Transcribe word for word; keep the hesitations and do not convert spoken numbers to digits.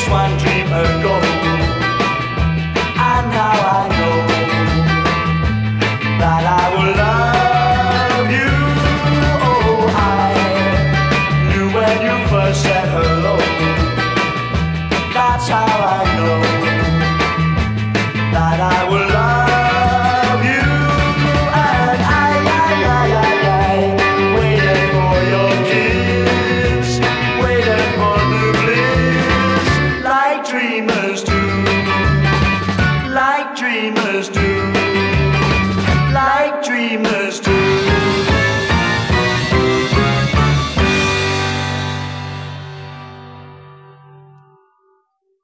just one dream ago. And now I know that I will love you. Oh, I knew when you first said hello. That's how I know that I will love you. And I, I, I, I, I waited for your kiss, waited for the bliss, like dreamers do, like dreamers do, like dreamers do.